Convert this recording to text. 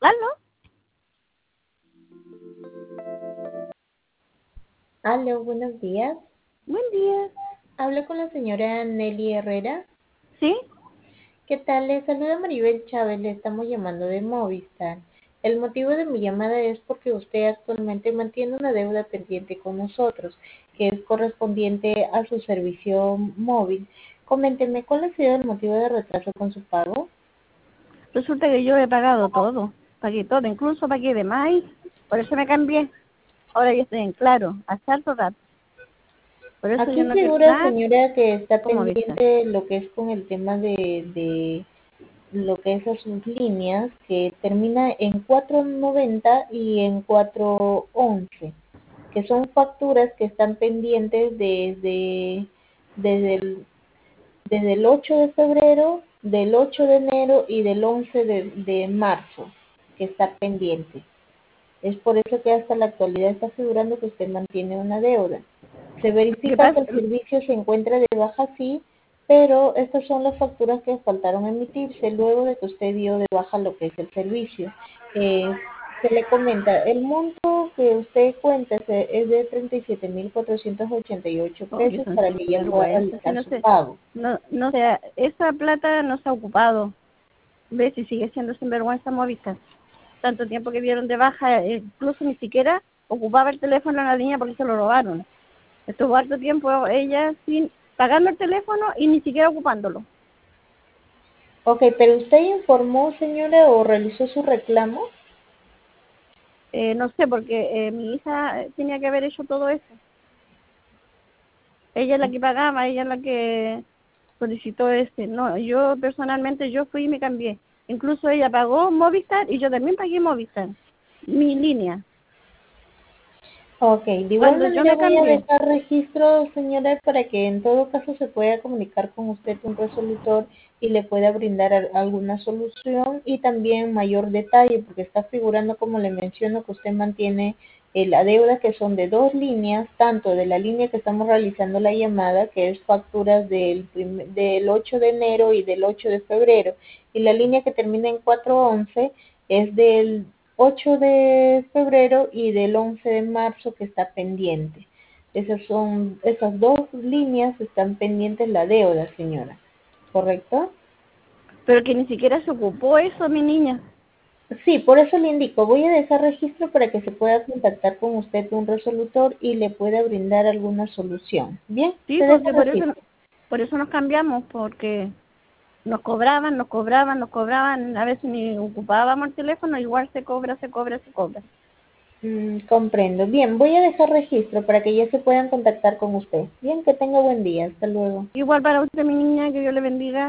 ¿Aló? Aló, buenos días. Buen día. Hablo con la señora Nelly Herrera. ¿Sí? ¿Qué tal? Le saluda Maribel Chávez, le estamos llamando de Movistar. El motivo de mi llamada es porque usted actualmente mantiene una deuda pendiente con nosotros, que es correspondiente a su servicio móvil. Coménteme, ¿cuál ha sido el motivo de retraso con su pago? Resulta que yo he pagado todo. Pagué todo, incluso pagué de más. Por eso me cambié. Ahora yo estoy en claro, hasta harto rato. Por eso yo Aquí no quiero figura, nada señora, que está como vista. pendiente lo que es con el tema de lo que es a sus líneas, que termina en 490 y en 411, que son facturas que están pendientes desde desde el 8 de febrero, del 8 de enero y del 11 de marzo, que está pendiente. Es por eso que hasta la actualidad está figurando que usted mantiene una deuda. Se Lo que verifica que pasa, el servicio se encuentra de baja, sí, pero estas son las facturas que faltaron emitirse luego de que usted dio de baja lo que es el servicio. Se le comenta, el monto que usted cuenta es de 37.488 oye, pesos son para que ya pueda sinvergüenzas. Si realizar no su sé, pago. no sé, esa plata no se ha ocupado. Ve si sigue siendo sinvergüenza Movistar. Tanto tiempo que dieron de baja, incluso ni siquiera ocupaba el teléfono en la línea porque se lo robaron. Estuvo harto tiempo ella sin pagando el teléfono y ni siquiera ocupándolo. Ok, pero usted informó, señora, o realizó su reclamo. No sé, porque mi hija tenía que haber hecho todo eso. Ella es la que pagaba, ella es la que solicitó este. No, yo personalmente yo fui y me cambié. Incluso ella pagó Movistar y yo también pagué Movistar, mi línea, Ok, de igual cuando yo manera me voy a cambié. dejar registro, señora, para que en todo caso se pueda comunicar con usted un resolutor y le pueda brindar alguna solución y también mayor detalle, porque está figurando, como le menciono, que usted mantiene la deuda que son de dos líneas, tanto de la línea que estamos realizando la llamada, que es facturas del 8 de enero y del 8 de febrero, y la línea que termina en 411 es del 8 de febrero y del 11 de marzo que está pendiente. Esas dos líneas están pendientes la deuda, señora. ¿Correcto? Pero que ni siquiera se ocupó eso, mi niña. Sí, por eso le indico, voy a dejar registro para que se pueda contactar con usted un resolutor y le pueda brindar alguna solución. Bien, Sí, te dejo porque registro. por eso nos cambiamos, porque nos cobraban, a veces ni ocupábamos el teléfono, igual se cobra, se cobra, se cobra. Comprendo. Bien, voy a dejar registro para que ya se puedan contactar con usted. Bien, que tenga buen día. Hasta luego. Igual para usted, mi niña, que Dios le bendiga.